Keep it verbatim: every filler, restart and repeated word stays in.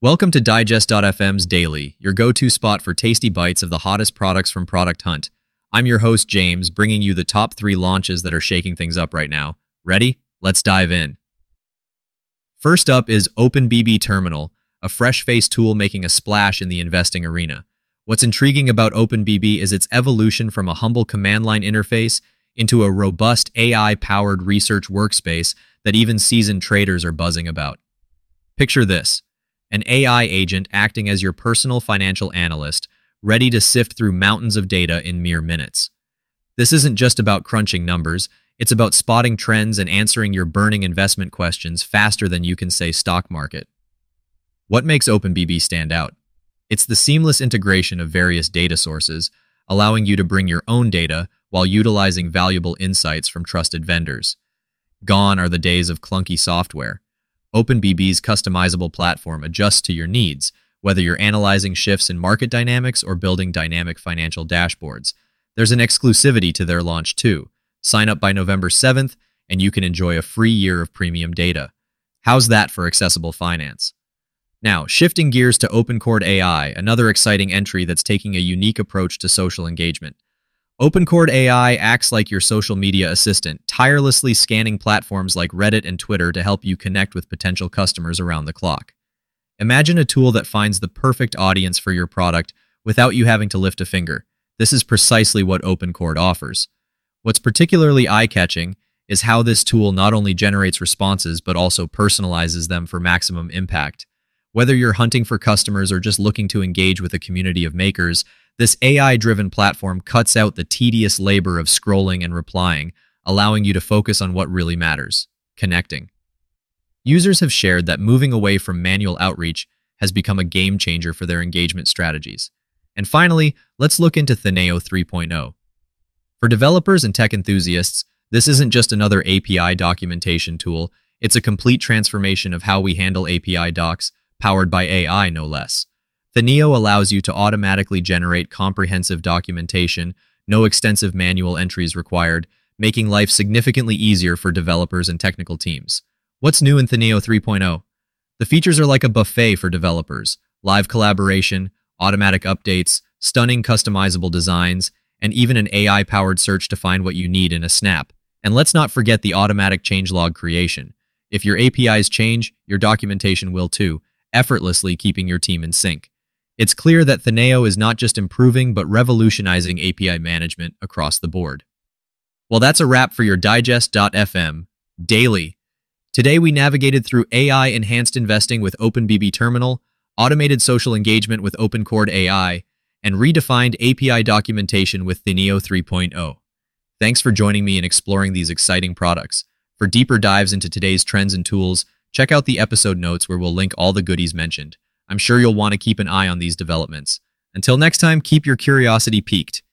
Welcome to Digest dot f m's Daily, your go-to spot for tasty bites of the hottest products from Product Hunt. I'm your host, James, bringing you the top three launches that are shaking things up right now. Ready? Let's dive in. First up is OpenBB Terminal, a fresh-faced tool making a splash in the investing arena. What's intriguing about OpenBB is its evolution from a humble command line interface into a robust A I-powered research workspace that even seasoned traders are buzzing about. Picture this. An A I agent acting as your personal financial analyst, ready to sift through mountains of data in mere minutes. This isn't just about crunching numbers, it's about spotting trends and answering your burning investment questions faster than you can say stock market. What makes OpenBB stand out? It's the seamless integration of various data sources, allowing you to bring your own data while utilizing valuable insights from trusted vendors. Gone are the days of clunky software. OpenBB's customizable platform adjusts to your needs, whether you're analyzing shifts in market dynamics or building dynamic financial dashboards. There's an exclusivity to their launch too. Sign up by November seventh, and you can enjoy a free year of premium data. How's that for accessible finance? Now, shifting gears to OpenChord A I, another exciting entry that's taking a unique approach to social engagement. OpenChord A I acts like your social media assistant, tirelessly scanning platforms like Reddit and Twitter to help you connect with potential customers around the clock. Imagine a tool that finds the perfect audience for your product without you having to lift a finger. This is precisely what OpenChord offers. What's particularly eye-catching is how this tool not only generates responses but also personalizes them for maximum impact. Whether you're hunting for customers or just looking to engage with a community of makers, this A I-driven platform cuts out the tedious labor of scrolling and replying, allowing you to focus on what really matters: connecting. Users have shared that moving away from manual outreach has become a game-changer for their engagement strategies. And finally, let's look into Theneo three point oh. For developers and tech enthusiasts, this isn't just another A P I documentation tool, it's a complete transformation of how we handle A P I docs, powered by A I no less. Theneo allows you to automatically generate comprehensive documentation, no extensive manual entries required, making life significantly easier for developers and technical teams. What's new in Theneo three point oh? The features are like a buffet for developers: live collaboration, automatic updates, stunning customizable designs, and even an A I-powered search to find what you need in a snap. And let's not forget the automatic changelog creation. If your A P Is change, your documentation will too, effortlessly keeping your team in sync. It's clear that Theneo is not just improving but revolutionizing A P I management across the board. Well, that's a wrap for your Digest dot f m Daily. Today we navigated through A I-enhanced investing with OpenBB Terminal, automated social engagement with OpenChord A I, and redefined A P I documentation with Theneo three point oh. Thanks for joining me in exploring these exciting products. For deeper dives into today's trends and tools, check out the episode notes where we'll link all the goodies mentioned. I'm sure you'll want to keep an eye on these developments. Until next time, keep your curiosity piqued.